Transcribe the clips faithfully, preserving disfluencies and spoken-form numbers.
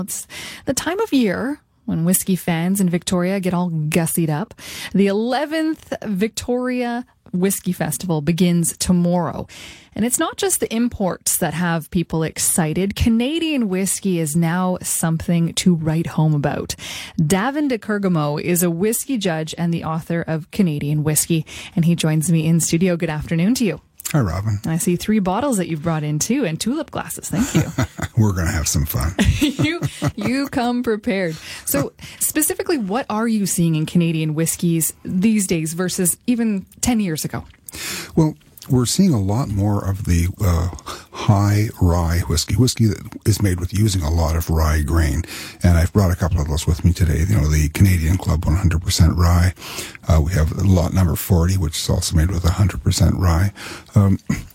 It's the time of year when whiskey fans in Victoria get all gussied up. The eleventh Victoria Whiskey Festival begins tomorrow. And it's not just the imports that have people excited. Canadian whiskey is now something to write home about. Davin de Kergamo is a whiskey judge and the author of Canadian Whiskey, and he joins me in studio. Good afternoon to you. Hi, Robin. I see three bottles that you've brought in too, and tulip glasses. Thank you. We're going to have some fun. you you come prepared. So specifically, what are you seeing in Canadian whiskeys these days versus even ten years ago? Well, we're seeing a lot more of the uh, high rye whiskey, whiskey that is made with using a lot of rye grain. And I've brought a couple of those with me today. You know, the Canadian Club one hundred percent rye. Uh, we have lot number forty, which is also made with one hundred percent rye. Um,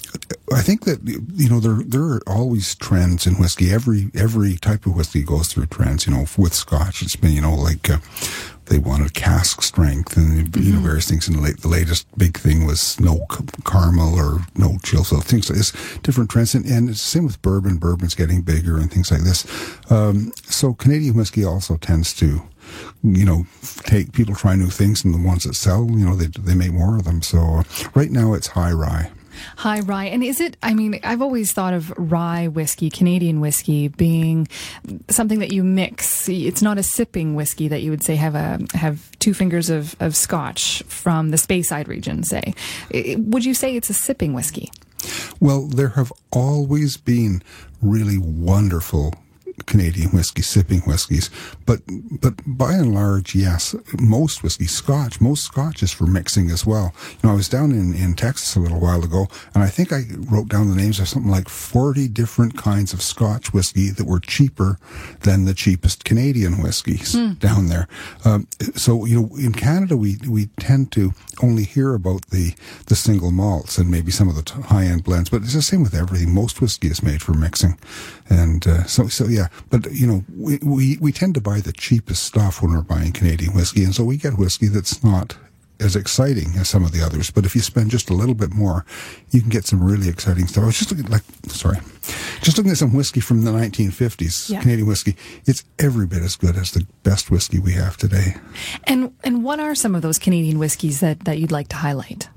I think that, you know, there there are always trends in whiskey. Every every type of whiskey goes through trends. You know, with Scotch, it's been, you know, like uh, they wanted cask strength and, mm-hmm. you know, various things. And the, late, the latest big thing was no c- caramel or no chill. So things like this, different trends. And, and it's the same with bourbon. Bourbon's getting bigger and things like this. Um, so Canadian whiskey also tends to, you know, take people try new things, and the ones that sell, you know, they they make more of them. So uh, right now it's high rye. High rye. And is it, I mean, I've always thought of rye whiskey, Canadian whiskey, being something that you mix. It's not a sipping whiskey that you would say have a have two fingers of, of Scotch from the Speyside region, say. Would you say it's a sipping whiskey? Well, there have always been really wonderful Canadian whiskey, sipping whiskies, but but by and large, yes, most whiskey, Scotch, most Scotch is for mixing as well. You know, I was down in, in Texas a little while ago, and I think I wrote down the names of something like forty different kinds of Scotch whiskey that were cheaper than the cheapest Canadian whiskeys mm. down there. Um, so, you know, in Canada, we we tend to only hear about the, the single malts and maybe some of the t- high-end blends, but it's the same with everything. Most whiskey is made for mixing. And uh, so, so yeah, but, you know, we, we, we tend to buy the cheapest stuff when we're buying Canadian whiskey, and so we get whiskey that's not as exciting as some of the others. But if you spend just a little bit more, you can get some really exciting stuff. I was just looking, like, sorry, just looking at some whiskey from the nineteen fifties, yeah. Canadian whiskey. It's every bit as good as the best whiskey we have today. And and what are some of those Canadian whiskeys that, that you'd like to highlight?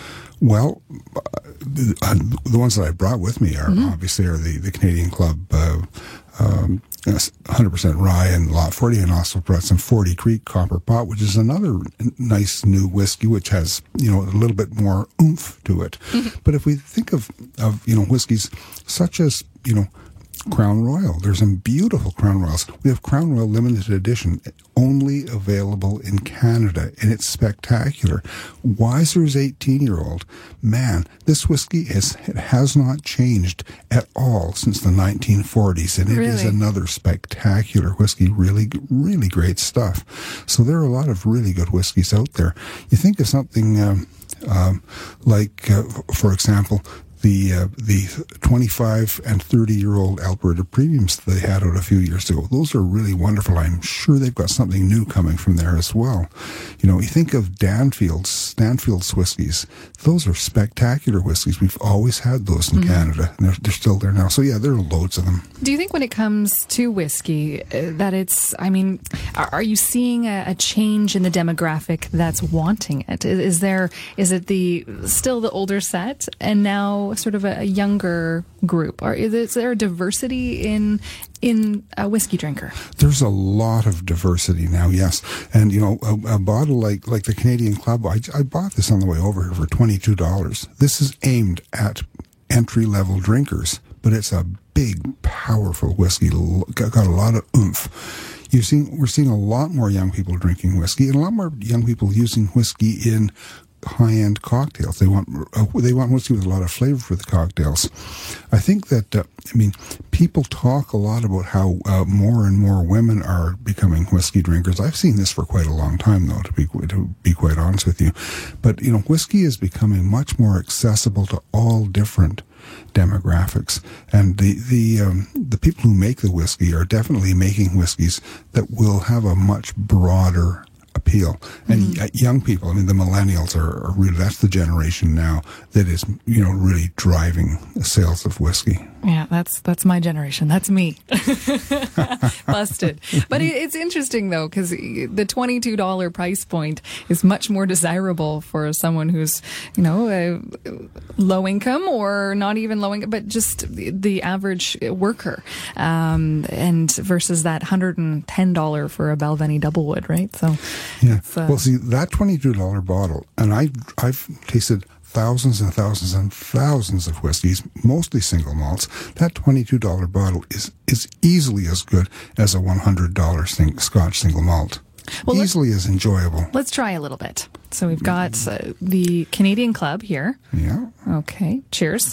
Well, uh, the ones that I brought with me are mm-hmm. obviously are the, the Canadian Club uh, um, one hundred percent rye and lot forty, and also brought some forty Creek Copper Pot, which is another nice new whiskey, which has, you know, a little bit more oomph to it. Mm-hmm. But if we think of, of, you know, whiskeys such as, you know, Crown Royal. There's some beautiful Crown Royals. We have Crown Royal limited edition, only available in Canada, and it's spectacular. Wiser's eighteen-year-old, man, this whiskey is it has not changed at all since the nineteen forties, and it really? is another spectacular whiskey. Really, really great stuff. So there are a lot of really good whiskeys out there. You think of something um, um, like, uh, for example, the uh, the twenty-five and thirty-year-old Alberta Premiums that they had out a few years ago. Those are really wonderful. I'm sure they've got something new coming from there as well. You know, you think of Danfield's, Danfield's whiskies. Those are spectacular whiskies. We've always had those in mm-hmm. Canada, and they're, they're still there now. So, yeah, there are loads of them. Do you think when it comes to whiskey uh, that it's, I mean, are, are you seeing a, a change in the demographic that's wanting it? Is, is there, is it the still the older set, and now sort of a, a younger group, or is, is there a diversity in in a whiskey drinker? There's a lot of diversity now, yes. And you know, a, a bottle like like the Canadian Club, I, I bought this on the way over here for twenty-two dollars. This is aimed at entry level drinkers, but it's a big, powerful whiskey. Got, got a lot of oomph. You've seen we're seeing a lot more young people drinking whiskey, and a lot more young people using whiskey in high-end cocktails. They want uh, they want whiskey with a lot of flavor for the cocktails. I think that uh, I mean people talk a lot about how uh, more and more women are becoming whiskey drinkers. I've seen this for quite a long time, though, to be to be quite honest with you. But you know, whiskey is becoming much more accessible to all different demographics, and the the um, the people who make the whiskey are definitely making whiskeys that will have a much broader appeal. And mm. young people, I mean, the millennials are, are really, that's the generation now that is, you know, really driving sales of whiskey. Yeah, that's that's my generation. That's me. Busted. But it, it's interesting, though, because the twenty-two dollars price point is much more desirable for someone who's, you know, uh, low income or not even low income, but just the, the average worker. Um, and versus that one hundred ten dollars for a Balvenie Doublewood, right? So, yeah. Uh, well, see, that twenty-two dollars bottle, and I, I've tasted thousands and thousands and thousands of whiskeys, mostly single malts. That twenty-two dollars bottle is, is easily as good as a one hundred dollars sing, Scotch single malt. Well, easily as enjoyable. Let's try a little bit. So we've got uh, the Canadian Club here. Yeah. Okay. Cheers.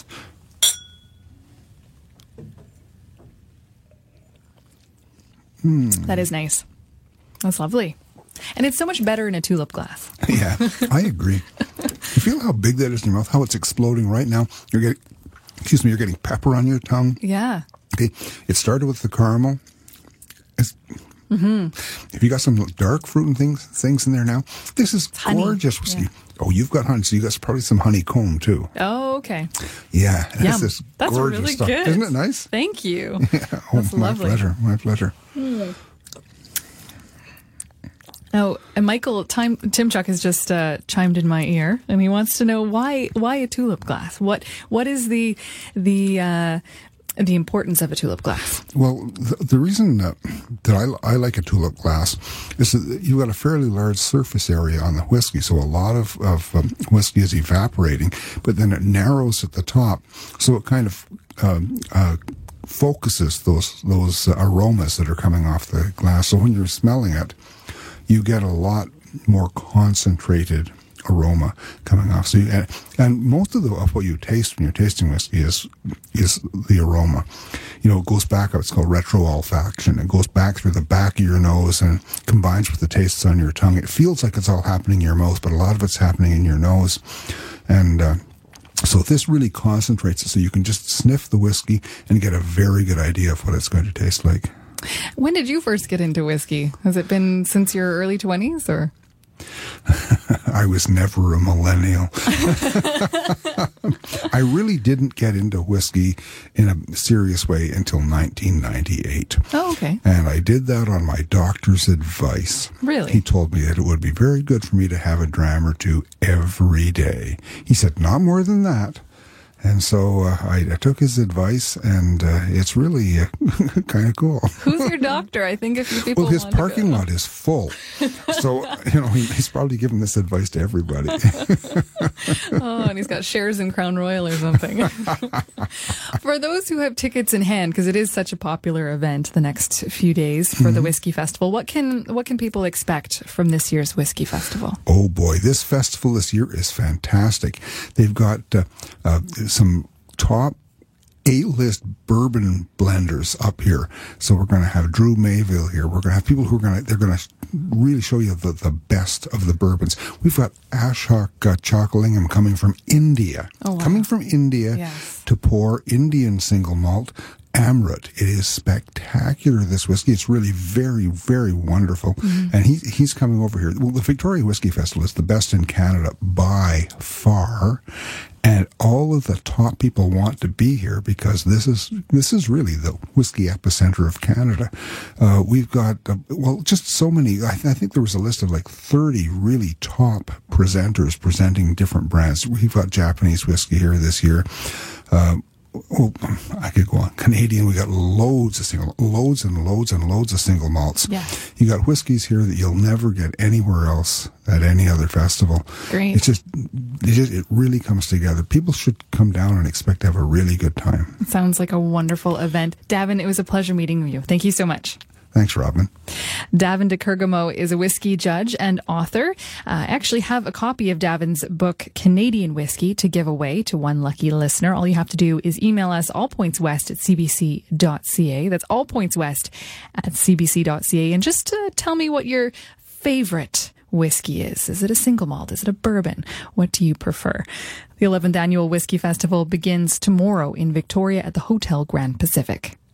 Mm. That is nice. That's lovely. And it's so much better in a tulip glass. Yeah, I agree. You feel how big that is in your mouth, how it's exploding right now. You're getting, excuse me, you're getting pepper on your tongue. Yeah. Okay, it started with the caramel. It's, mm-hmm. If you got some dark fruit and things things in there now, this is honey. Gorgeous whiskey. Yeah. Oh, you've got honey, so you got probably some honeycomb too. Oh, okay. Yeah, that's this That's gorgeous really stuff. good. Isn't it nice? Thank you. Yeah. Oh, that's my lovely. pleasure. My pleasure. Mm. Oh, and Michael Tim, Timchuk has just uh, chimed in my ear, and he wants to know why why a tulip glass. What what is the the uh, the importance of a tulip glass? Well, the, the reason that, that I, I like a tulip glass is that you've got a fairly large surface area on the whiskey, so a lot of, of um, whiskey is evaporating, but then it narrows at the top, so it kind of um, uh, focuses those those uh, aromas that are coming off the glass. So when you're smelling it, you get a lot more concentrated aroma coming off. So, you, and, and most of, the, of what you taste when you're tasting whiskey is is the aroma. You know, it goes back. It's called retroolfaction. It goes back through the back of your nose and combines with the tastes on your tongue. It feels like it's all happening in your mouth, but a lot of it's happening in your nose. And uh, so this really concentrates it, so you can just sniff the whiskey and get a very good idea of what it's going to taste like. When did you first get into whiskey? Has it been since your early twenties, or? I was never a millennial. I really didn't get into whiskey in a serious way until nineteen ninety-eight. Oh, okay. And I did that on my doctor's advice. Really? He told me that it would be very good for me to have a dram or two every day. He said, not more than that. And so uh, I, I took his advice, and uh, it's really uh, kind of cool. Who's your doctor? I think a few people Well, his want to parking go. lot is full. So, you know, he, he's probably giving this advice to everybody. Oh, and he's got shares in Crown Royal or something. For those who have tickets in hand, because it is such a popular event the next few days for mm-hmm. the Whiskey Festival, what can what can people expect from this year's Whiskey Festival? Oh, boy. This festival this year is fantastic. They've got uh, uh, some top A-list bourbon blenders up here. So we're going to have Drew Mayville here. We're going to have people who are going to, they're going to really show you the, the best of the bourbons. We've got Ashok uh, Chockalingham coming from India. Oh, wow. Coming from India yes. to pour Indian single malt Amrut. It is spectacular, this whiskey. It's really very, very wonderful. Mm-hmm. And he, he's coming over here. Well, the Victoria Whiskey Festival is the best in Canada by far. And all of the top people want to be here because this is this is really the whiskey epicenter of Canada. Uh, we've got, uh, well, just so many. I, th- I think there was a list of like thirty really top presenters presenting different brands. We've got Japanese whiskey here this year. Uh, Oh, I could go on. Canadian, we got loads of single, loads and loads and loads of single malts. Yeah. You got whiskeys here that you'll never get anywhere else at any other festival. Great. It's just, it just, it really comes together. People should come down and expect to have a really good time. It sounds like a wonderful event. Davin, it was a pleasure meeting you. Thank you so much. Thanks, Robin. Davin de Kergamo is a whiskey judge and author. Uh, I actually have a copy of Davin's book, Canadian Whiskey, to give away to one lucky listener. All you have to do is email us allpointswest at c b c dot c a. That's allpointswest at c b c dot c a. And just uh, tell me what your favorite whiskey is. Is it a single malt? Is it a bourbon? What do you prefer? The eleventh Annual Whiskey Festival begins tomorrow in Victoria at the Hotel Grand Pacific.